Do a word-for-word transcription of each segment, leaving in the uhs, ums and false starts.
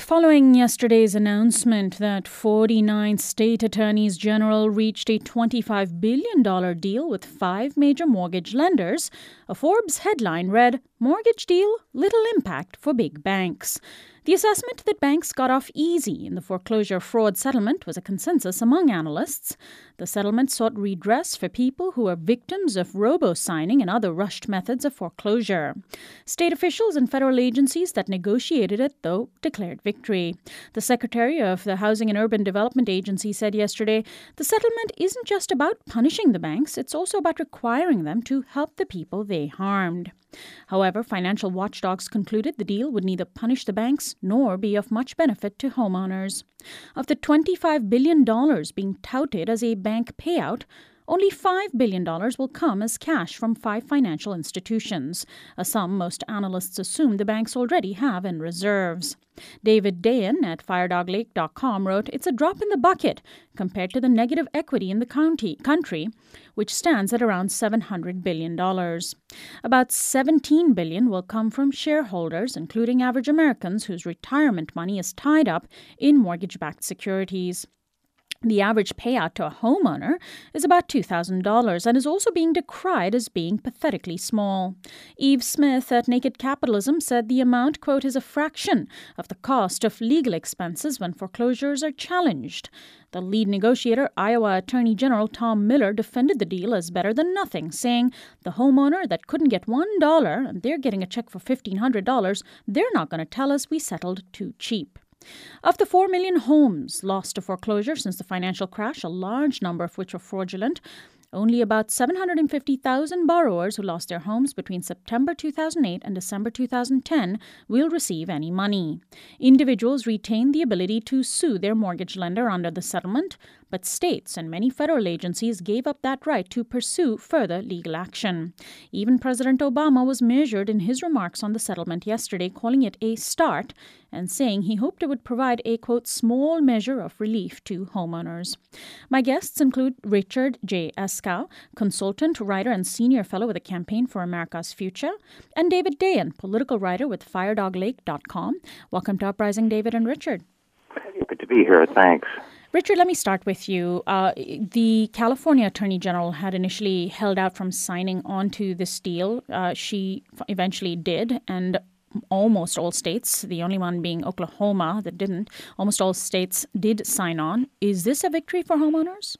following yesterday's announcement that forty-nine state attorneys general reached a twenty-five billion dollars deal with five major mortgage lenders, a Forbes headline read, "Mortgage deal, little impact for big banks." The assessment that banks got off easy in the foreclosure fraud settlement was a consensus among analysts. The settlement sought redress for people who are victims of robo-signing and other rushed methods of foreclosure. State officials and federal agencies that negotiated it, though, declared victory. The Secretary of the Housing and Urban Development Agency said yesterday, the settlement isn't just about punishing the banks, it's also about requiring them to help the people they harmed. However, financial watchdogs concluded the deal would neither punish the banks nor be of much benefit to homeowners. Of the twenty-five billion dollars being touted as a bank payout, only five billion dollars will come as cash from five financial institutions, a sum most analysts assume the banks already have in reserves. David Dayen at firedog lake dot com wrote, "It's a drop in the bucket compared to the negative equity in the county, country, which stands at around seven hundred billion dollars. About seventeen billion dollars will come from shareholders, including average Americans whose retirement money is tied up in mortgage-backed securities. The average payout to a homeowner is about two thousand dollars and is also being decried as being pathetically small. Eve Smith at Naked Capitalism said the amount, quote, is a fraction of the cost of legal expenses when foreclosures are challenged. The lead negotiator, Iowa Attorney General Tom Miller, defended the deal as better than nothing, saying the homeowner that couldn't get one dollar and they're getting a check for fifteen hundred dollars, they're not going to tell us we settled too cheap. Of the four million homes lost to foreclosure since the financial crash, a large number of which were fraudulent, only about seven hundred fifty thousand borrowers who lost their homes between September two thousand eight and December two thousand ten will receive any money. Individuals retain the ability to sue their mortgage lender under the settlement, but states and many federal agencies gave up that right to pursue further legal action. Even President Obama was measured in his remarks on the settlement yesterday, calling it a start and saying he hoped it would provide a, quote, small measure of relief to homeowners. My guests include Richard J. Eskow, consultant, writer, and senior fellow with the Campaign for America's Future, and David Dayen, political writer with firedog lake dot com. Welcome to Uprising, David and Richard. Good to be here. Thanks. Richard, let me start with you. Uh, the California Attorney General had initially held out from signing on to this deal. Uh, she eventually did, and almost all states, the only one being Oklahoma that didn't, almost all states did sign on. Is this a victory for homeowners?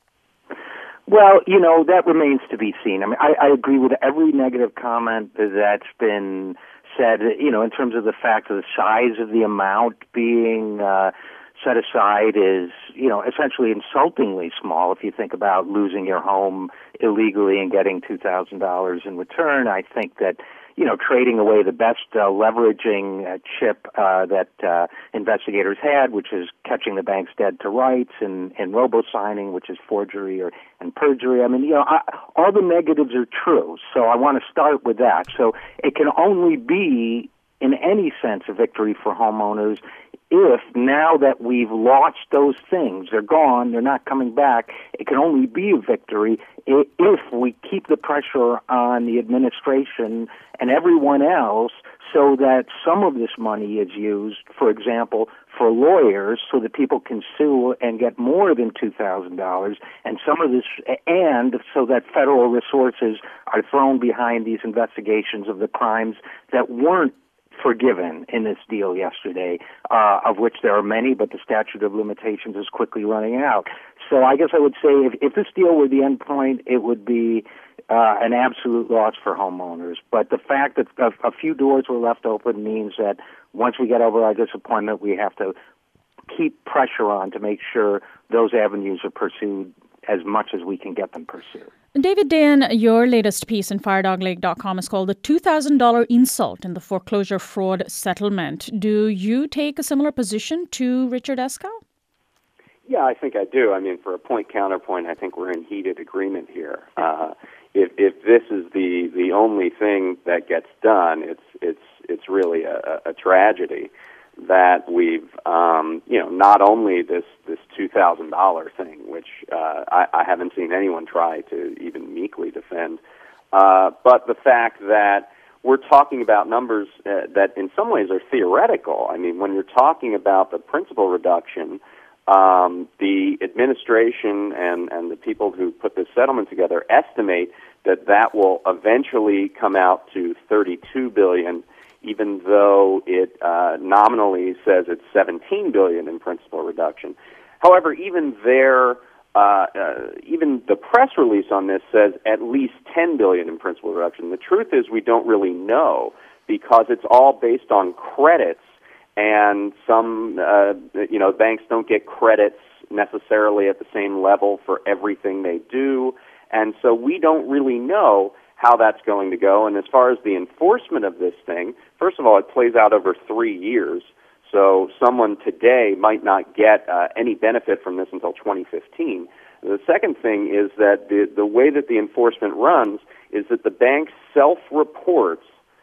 Well, you know, that remains to be seen. I mean, I, I agree with every negative comment that's been said, you know, in terms of the fact of the size of the amount being uh, set aside is, you know, essentially insultingly small. If you think about losing your home illegally and getting two thousand dollars in return, I think that, you know, trading away the best uh, leveraging uh, chip uh, that uh, investigators had, which is catching the banks dead to rights, and, and robo-signing, which is forgery or and perjury. I mean, you know, I, all the negatives are true. So I want to start with that. So it can only be, in any sense, a victory for homeowners if, now that we've lost those things, they're gone, they're not coming back, it can only be a victory if we keep the pressure on the administration and everyone else so that some of this money is used, for example, for lawyers so that people can sue and get more than two thousand dollars, and some of this, and so that federal resources are thrown behind these investigations of the crimes that weren't forgiven in this deal yesterday, uh, of which there are many, but the statute of limitations is quickly running out. So I guess I would say if, if this deal were the end point, it would be uh, an absolute loss for homeowners. But the fact that a, a few doors were left open means that once we get over our disappointment, we have to keep pressure on to make sure those avenues are pursued as much as we can get them pursued. David Dayen, your latest piece in firedog lake dot com is called The two thousand dollars Insult in the Foreclosure Fraud Settlement. Do you take a similar position to Richard Eskow? Yeah, I think I do. I mean, for a point counterpoint, I think we're in heated agreement here. Uh, if if this is the, the only thing that gets done, it's it's it's really a, a tragedy that we've, um, you know, not only this, this two thousand dollars thing, which uh, I, I haven't seen anyone try to even meekly defend, uh, but the fact that we're talking about numbers uh, that in some ways are theoretical. I mean, when you're talking about the principal reduction, um, the administration and, and the people who put this settlement together estimate that that will eventually come out to thirty-two billion dollars, even though it uh, nominally says it's seventeen billion dollars in principal reduction. However, even there, uh, uh, even the press release on this says at least ten billion dollars in principal reduction. The truth is we don't really know because it's all based on credits, and some, uh, you know, banks don't get credits necessarily at the same level for everything they do, and so we don't really know how that's going to go. And as far as the enforcement of this thing, first of all, it plays out over three years. So someone today might not get uh, any benefit from this until twenty fifteen. The second thing is that the, the way that the enforcement runs is that the bank self-reports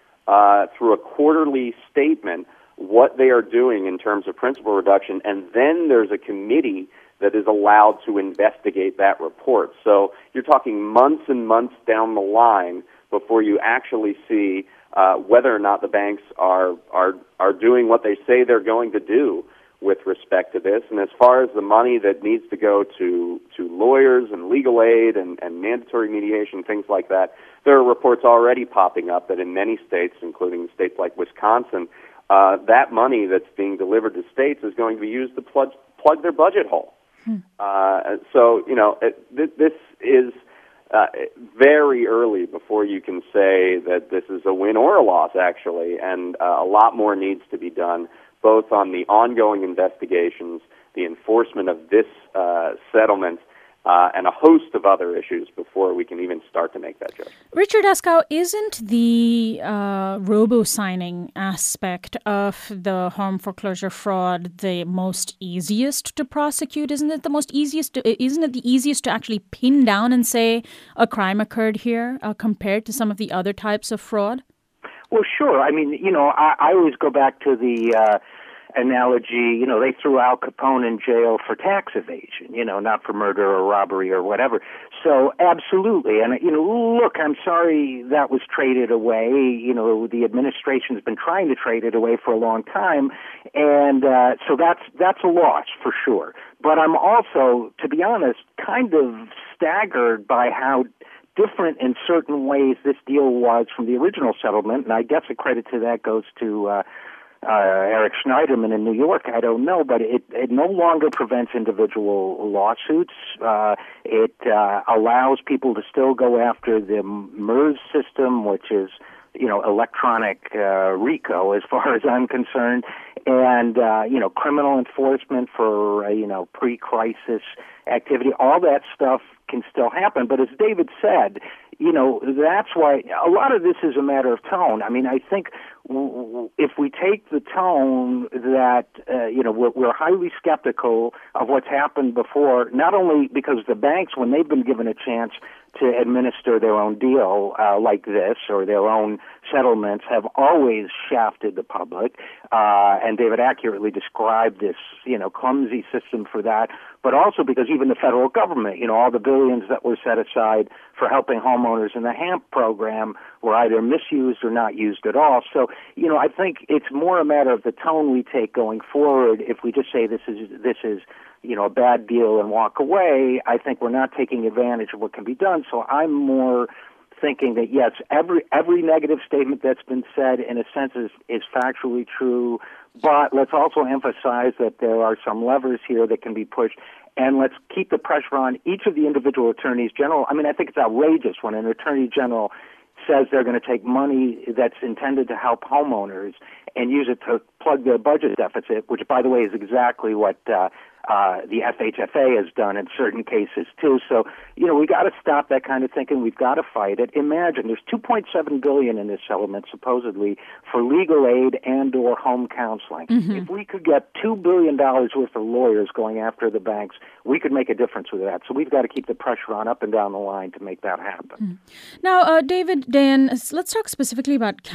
uh, through a quarterly statement what they are doing in terms of principal reduction, and then there's a committee that is allowed to investigate that report. So you're talking months and months down the line before you actually see uh, whether or not the banks are, are are doing what they say they're going to do with respect to this. And as far as the money that needs to go to, to lawyers and legal aid and, and mandatory mediation, things like that, there are reports already popping up that in many states, including states like Wisconsin, uh, that money that's being delivered to states is going to be used to plug, plug their budget hole. Hmm. Uh, so, you know, it, th- this is uh, very early before you can say that this is a win or a loss, actually, and uh, a lot more needs to be done, both on the ongoing investigations, the enforcement of this uh, settlement, uh, and a host of other issues before we can even start to make that judgment. Richard Askow, isn't the uh, robo-signing aspect of the home foreclosure fraud the most easiest to prosecute? Isn't it the most easiest? To, isn't it the easiest to actually pin down and say a crime occurred here uh, compared to some of the other types of fraud? Well, sure. I mean, you know, I, I always go back to the uh, analogy, you know, they threw Al Capone in jail for tax evasion, you know, not for murder or robbery or whatever. So absolutely. And, you know, look, I'm sorry that was traded away. You know, the administration's been trying to trade it away for a long time. And uh, so that's that's a loss for sure. But I'm also, to be honest, kind of staggered by how different in certain ways this deal was from the original settlement. And I guess a credit to that goes to uh, Uh, Eric Schneiderman in New York. I don't know, but it, it no longer prevents individual lawsuits. Uh, it uh, allows people to still go after the M E R S system, which is, you know, electronic uh, RICO as far as I'm concerned, and, uh, you know, criminal enforcement for, uh, you know, pre-crisis activity. All that stuff can still happen. But as David said, you know, that's why a lot of this is a matter of tone. I mean, I think w- w- if we take the tone that, uh, you know, we're, we're highly skeptical of what's happened before, not only because the banks, when they've been given a chance to administer their own deal uh, like this or their own settlements, have always shafted the public, uh, and David accurately described this, you know, clumsy system for that, but also because even the federal government, you know, all the billions that were set aside for helping homeowners in the HAMP program were either misused or not used at all. So, you know, I think it's more a matter of the tone we take going forward. If we just say this is this is, you know, a bad deal and walk away, I think we're not taking advantage of what can be done. So I'm more thinking that, yes, every every negative statement that's been said, in a sense, is, is factually true, but let's also emphasize that there are some levers here that can be pushed, and let's keep the pressure on each of the individual attorneys general. I mean, I think it's outrageous when an attorney general says they're going to take money that's intended to help homeowners and use it to plug their budget deficit, which, by the way, is exactly what uh, uh, the F H F A has done in certain cases, too. So, you know, we got to stop that kind of thinking. We've got to fight it. Imagine there's two point seven billion dollars in this settlement, supposedly, for legal aid and or home counseling. Mm-hmm. If we could get two billion dollars worth of lawyers going after the banks, we could make a difference with that. So we've got to keep the pressure on up and down the line to make that happen. Mm. Now, uh, David, Dan, let's talk specifically about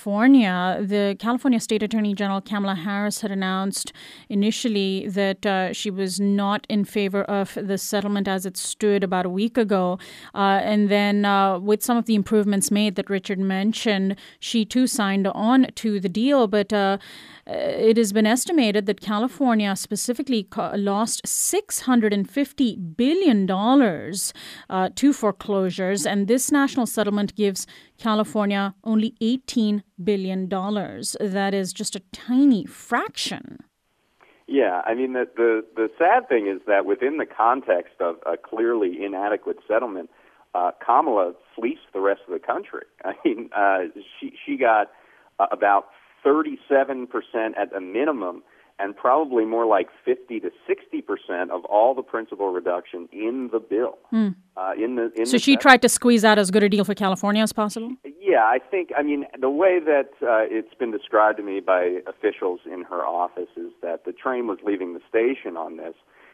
California. The California State Attorney General Kamala Harris had announced initially that uh, she was not in favor of the settlement as it stood about a week ago. Uh, and then uh, with some of the improvements made that Richard mentioned, she too signed on to the deal. But uh, it has been estimated that California specifically co- lost six hundred fifty billion dollars uh, to foreclosures. And this national settlement gives California only eighteen billion dollars. That is just a tiny fraction. Yeah, I mean, the, the, the sad thing is that within the context of a clearly inadequate settlement, uh, Kamala fleeced the rest of the country. I mean, uh, she, she got uh, about thirty-seven percent at a minimum, and probably more like fifty to sixty percent of all the principal reduction in the bill. Mm. Uh, in the in so the she session. tried to squeeze out as good a deal for California as possible? Yeah, I think, I mean, the way that uh, it's been described to me by officials in her office is that the train was leaving the station on this,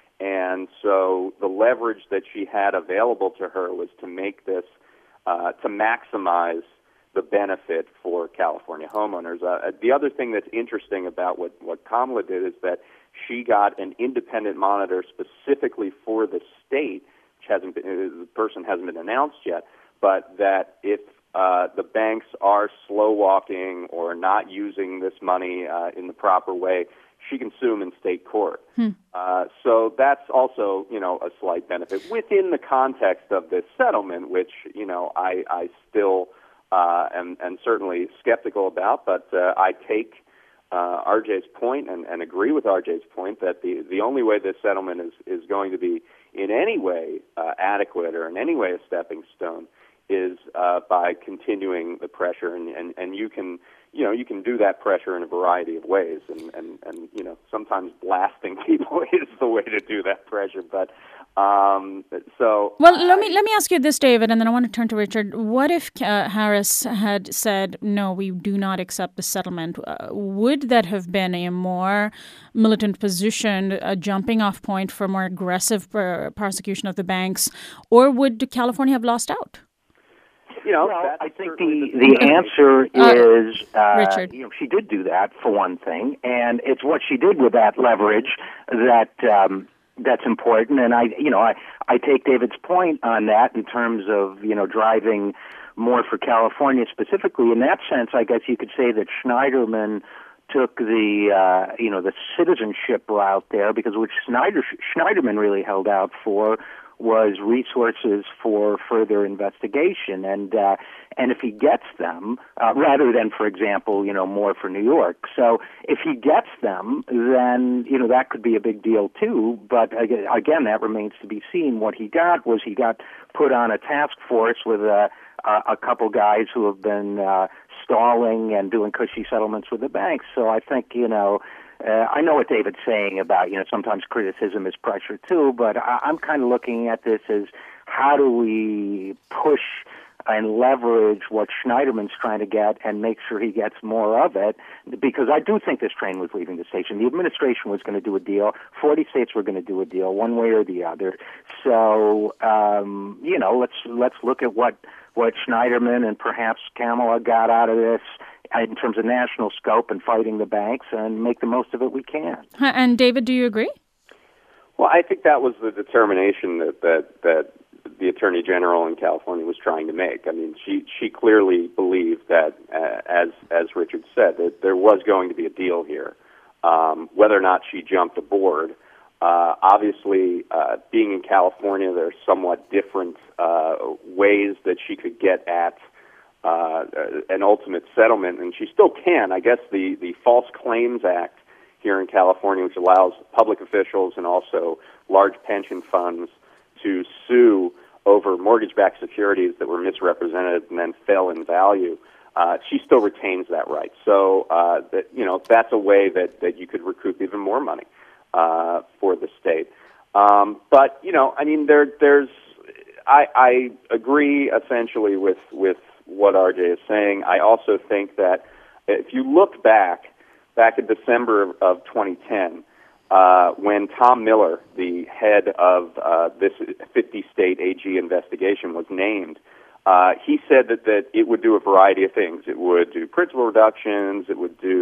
and so the leverage that she had available to her was to make this, uh, to maximize the benefit for California homeowners. Uh, the other thing that's interesting about what, what Kamala did is that she got an independent monitor specifically for the state, which hasn't been, the person hasn't been announced yet, but that if uh, the banks are slow walking or not using this money uh, in the proper way, she can sue them in state court. Hmm. Uh, so that's also, you know, a slight benefit within the context of this settlement, which, you know, I, I still uh, am, am certainly skeptical about, but uh, I take uh, R J's point and, and agree with R J's point that the, the only way this settlement is, is going to be in any way uh, adequate or in any way a stepping stone is uh, by continuing the pressure, and, and, and you can, you know, you can do that pressure in a variety of ways, and, and, and you know, sometimes blasting people is the way to do that pressure. But um, so well, let me let me ask you this, David, and then I want to turn to Richard. What if uh, Harris had said, "No, we do not accept the settlement"? Uh, would that have been a more militant position, a jumping-off point for more aggressive uh, prosecution of the banks, or would California have lost out? You know, well, I think the, the answer is, uh, Richard. You know, she did do that for one thing, and it's what she did with that leverage that um, that's important. And I, you know, I, I take David's point on that in terms of, you know, driving more for California specifically. In that sense, I guess you could say that Schneiderman took the, uh, you know, the citizenship route there, because what Schneider, Schneiderman really held out for was resources for further investigation, and uh, and if he gets them, uh, rather than, for example, you know, more for New York. So if he gets them, then, you know, that could be a big deal too. But again, that remains to be seen. What he got was he got put on a task force with a a, a couple guys who have been uh, stalling and doing cushy settlements with the banks. So I think, you know. Uh, I know what David's saying about, you know, sometimes criticism is pressure too, but I, I'm kind of looking at this as how do we push and leverage what Schneiderman's trying to get and make sure he gets more of it, because I do think this train was leaving the station. The administration was going to do a deal. forty states were going to do a deal, one way or the other. So, um, you know, let's let's look at what, what Schneiderman and perhaps Kamala got out of this in terms of national scope and fighting the banks, and make the most of it we can. And David, do you agree? Well, I think that was the determination that, that, that the Attorney General in California was trying to make. I mean, she, she clearly believed that, uh, as, as Richard said, that there was going to be a deal here. Um, whether or not she jumped aboard, uh, obviously, uh, being in California, there are somewhat different uh, ways that she could get at Uh, an ultimate settlement, and she still can. I guess the, the False Claims Act here in California, which allows public officials and also large pension funds to sue over mortgage-backed securities that were misrepresented and then fell in value, uh, she still retains that right. So, uh, that, you know, that's a way that, that you could recoup even more money uh, for the state. Um, but, you know, I mean, there, there's, I, I agree essentially with, with what R J is saying. I also think that if you look back, back in December of twenty ten, uh, when Tom Miller, the head of uh, this fifty-state A G investigation, was named, uh, he said that, that it would do a variety of things. It would do principal reductions, it would do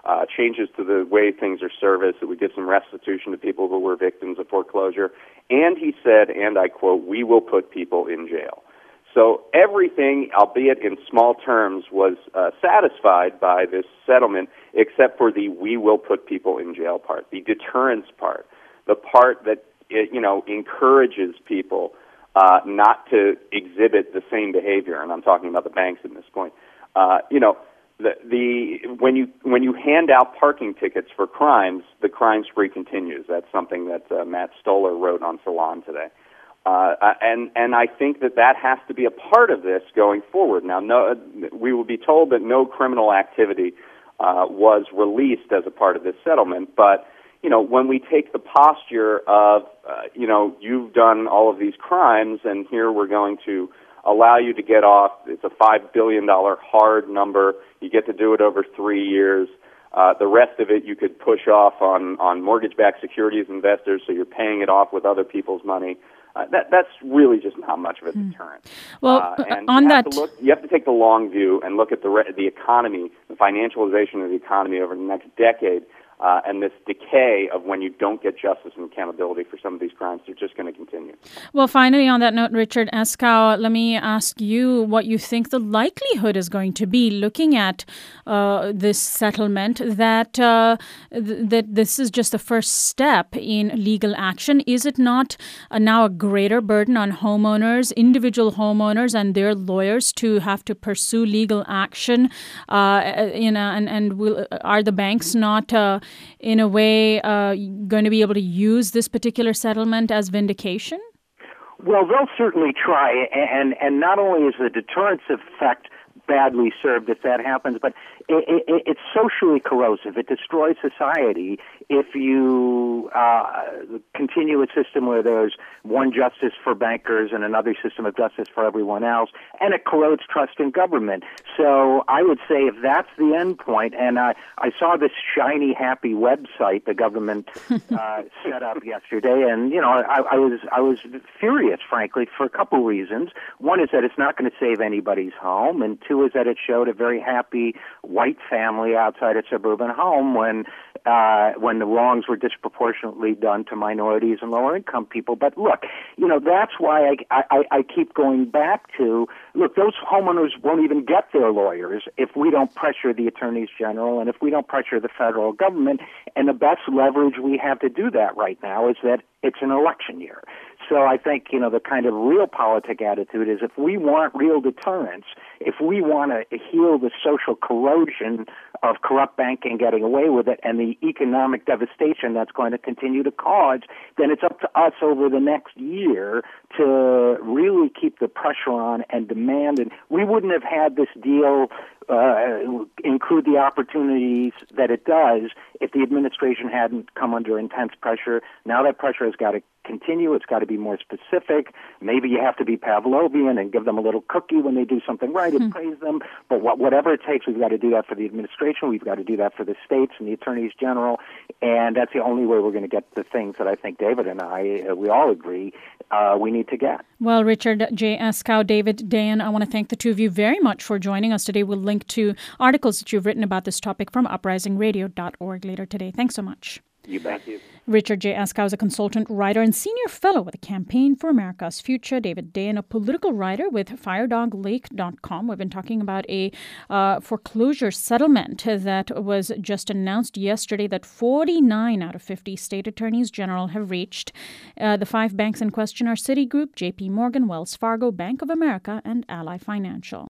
uh, changes to the way things are serviced, that we give some restitution to people who were victims of foreclosure. And he said, and I quote, "We will put people in jail." So everything, albeit in small terms, was uh, satisfied by this settlement, except for the "we will put people in jail" part, the deterrence part, the part that it, you know encourages people uh, not to exhibit the same behavior. And I'm talking about the banks at this point. Uh, you know, the, the when you when you hand out parking tickets for crimes, the crime spree continues. That's something that uh, Matt Stoller wrote on Salon today. Uh, and and I think that that has to be a part of this going forward. Now, no, we will be told that no criminal activity uh, was released as a part of this settlement. But you know, when we take the posture of uh, you know you've done all of these crimes, and here we're going to allow you to get off. It's a five billion dollar hard number. You get to do it over three years. Uh, the rest of it you could push off on on mortgage-backed securities investors, so you're paying it off with other people's money. Uh, that that's really just not much of a deterrent. Well, uh, and on you have that, to look, you have to take the long view and look at the re- the economy, the financialization of the economy over the next decade, uh, and this decay of when you don't get justice and accountability for some of these crimes. They're just going to continue. Well, finally, on that note, Richard Eskow, let me ask you what you think the likelihood is going to be, looking at uh, this settlement, that uh, th- that this is just the first step in legal action. Is it not uh, now a greater burden on homeowners, individual homeowners, and their lawyers to have to pursue legal action? Uh, you know, and and will, are the banks not, uh, in a way, uh, going to be able to use this particular settlement as vindication? Well, they'll certainly try, and and not only is the deterrence effect badly served if that happens, but it, it, it's socially corrosive. It destroys society if you uh, continue a system where there's one justice for bankers and another system of justice for everyone else, and it corrodes trust in government. So I would say if that's the end point, and I, I saw this shiny, happy website the government uh, set up yesterday, and you know I, I was I was furious, frankly, for a couple reasons. One is that it's not going to save anybody's home, and two is that it showed a very happy white family outside a suburban home when uh, when the wrongs were disproportionately done to minorities and lower income people. But look, you know, that's why I, I, I keep going back to, look, those homeowners won't even get their lawyers if we don't pressure the attorneys general and if we don't pressure the federal government. And the best leverage we have to do that right now is that it's an election year. So I think, you know, the kind of realpolitik attitude is if we want real deterrence, if we want to heal the social corrosion of corrupt banking getting away with it and the economic devastation that's going to continue to cause, then it's up to us over the next year to really keep the pressure on and demand. And we wouldn't have had this deal uh, include the opportunities that it does if the administration hadn't come under intense pressure. Now that pressure has got to continue. It's got to be more specific. Maybe you have to be Pavlovian and give them a little cookie when they do something right and praise them. But what, whatever it takes, we've got to do that for the administration. We've got to do that for the states and the attorneys general. And that's the only way we're going to get the things that I think David and I, uh, we all agree, uh, we need to get. Well, Richard J. Eskow, David Dayen, I want to thank the two of you very much for joining us today. We'll link to articles that you've written about this topic from uprising radio dot org later today. Thanks so much. You bet. You. Richard J. Eskow is a consultant writer and senior fellow with the Campaign for America's Future. David Dayen, a political writer with firedog lake dot com. We've been talking about a uh, foreclosure settlement that was just announced yesterday that forty-nine out of fifty state attorneys general have reached. Uh, the five banks in question are Citigroup, J P Morgan, Wells Fargo, Bank of America, and Ally Financial.